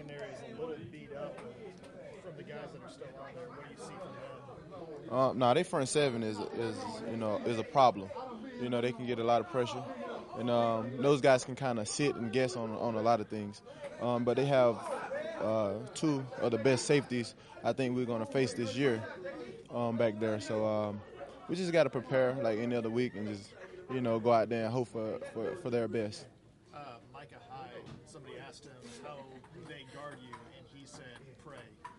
secondary is a little beat up from the guys that are still on there. What do you see from them? No, their front seven is a problem. They can get a lot of pressure, and those guys can kind of sit and guess on a lot of things. But they have two of the best safeties I think we're going to face this year back there. So we just got to prepare like any other week and just go out there and hope for their best. Micah Hyde, somebody asked him how they guard you, and he said, pray.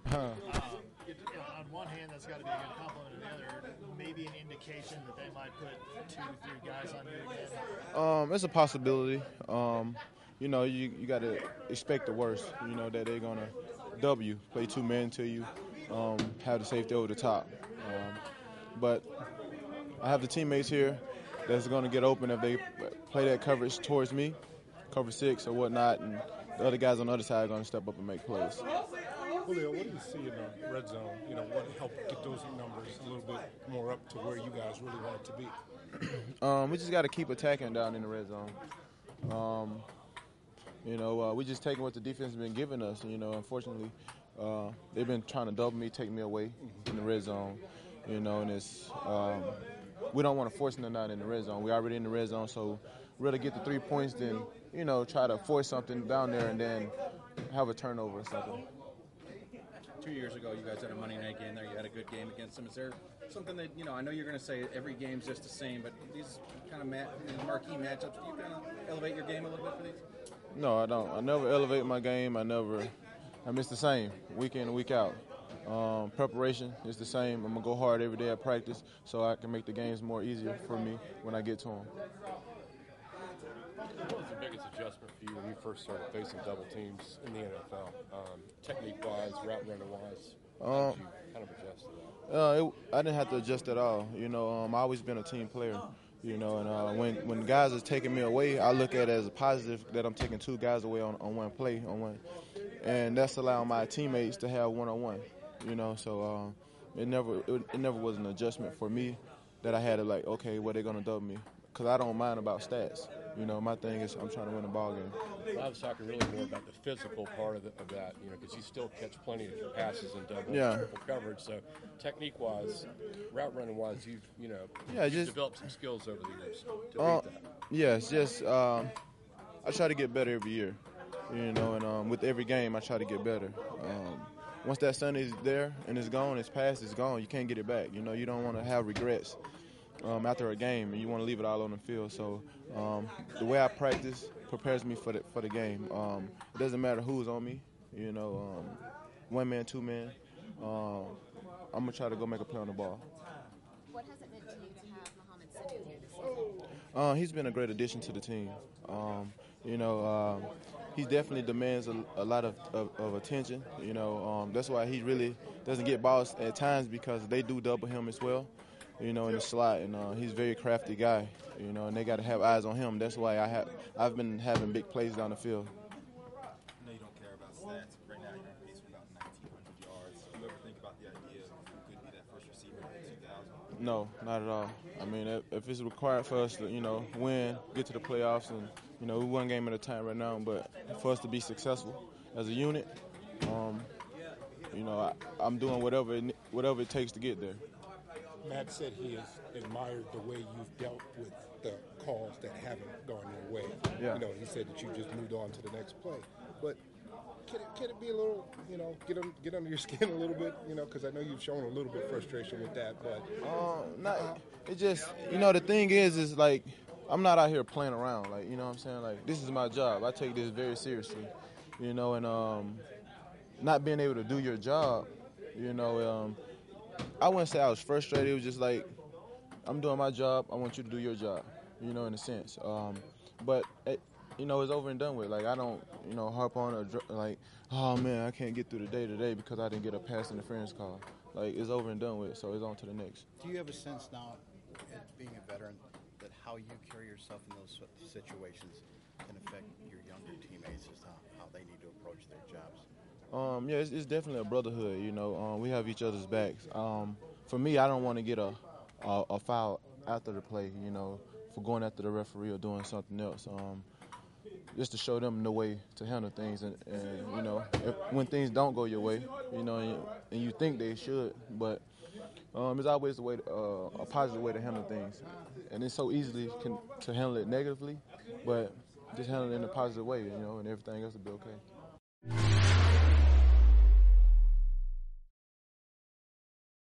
On one hand, that's got to be a good compliment. On the other, maybe an indication that they might put 2-3 guys on you again. It's a possibility. You got to expect the worst. That they're gonna W, play two men to you, have the safety over the top. But I have the teammates here that's going to get open if they play that coverage towards me, cover 6 or whatnot, and the other guys on the other side are going to step up and make plays. Julio, what do you see in the red zone? What helped get those numbers a little bit more up to where you guys really want it to be? We just got to keep attacking down in the red zone. We just taking what the defense has been giving us. Unfortunately, they've been trying to double me, take me away in the red zone. And it's we don't want to force them out in the red zone. We're already in the red zone, so rather get the 3 points than try to force something down there and then have a turnover or something. 2 years ago, you guys had a Monday night game there. You had a good game against them. Is there something that, I know you're going to say every game's just the same, but these kind of marquee matchups, do you kind of elevate your game a little bit for these? No, I don't. I never elevate my game. I miss the same week in and week out. Preparation is the same. I'm going to go hard every day at practice so I can make the games more easier for me when I get to them. What was the biggest adjustment for you when you first started facing double teams in the NFL? Technique-wise, route running-wise, how did you kind of adjust to that? I didn't have to adjust at all. I've always been a team player. And when guys are taking me away, I look at it as a positive that I'm taking 2 guys away on one play, and that's allowing my teammates to have one-on-one. So it never was an adjustment for me that I had to okay, well, they're gonna double me, because I don't mind about stats. My thing is I'm trying to win a ball game. I was talking really more about the physical part of that, because you still catch plenty of passes in triple coverage. So technique-wise, route running-wise, you've developed some skills over the years to beat that. Yes, just I try to get better every year. And with every game I try to get better. Once that Sunday is there and it's gone, it's past, it's gone. You can't get it back. You don't want to have regrets after a game, and you want to leave it all on the field. So the way I practice prepares me for the game. It doesn't matter who's on me. 1 man, 2 man. I'm gonna try to go make a play on the ball. What has it meant to you to have Mohamed Sanu here this season? He's been a great addition to the team. He definitely demands a lot of attention. That's why he really doesn't get balls at times, because they do double him as well, in the slot. And he's a very crafty guy, and they got to have eyes on him. That's why I've been having big plays down the field. I know you don't care about stats. Right now you're on pace for about 1,900 yards. Do you ever think about the idea of who could be that first receiver in 2000? No, not at all. I mean, if it's required for us to, win, get to the playoffs, and, we 1 game at a time right now, but for us to be successful as a unit, I'm doing whatever it takes to get there. Matt said he has admired the way you've dealt with the calls that haven't gone your way. Yeah. He said that you just moved on to the next play. But can it be a little, get under your skin a little bit, because I know you've shown a little bit of frustration with that. But it just, the thing is like, I'm not out here playing around. Like, what I'm saying? Like, this is my job. I take this very seriously, and not being able to do your job, I wouldn't say I was frustrated. It was just like, I'm doing my job. I want you to do your job, in a sense. But it's over and done with. Like, I don't, harp on or like, oh man, I can't get through the day today because I didn't get a pass interference call. Like, it's over and done with, so it's on to the next. Do you have a sense now, being a veteran, that how you carry yourself in those situations can affect your younger teammates as to how they need to approach their jobs? Yeah, it's definitely a brotherhood. We have each other's backs. For me, I don't want to get a foul after the play, for going after the referee or doing something else. just to show them the way to handle things, and you know, when things don't go your way, you know, and you think they should, but it's always a way, a positive way to handle things, and it's so easily to handle it negatively, but just handle it in a positive way, you know, and everything else will be okay.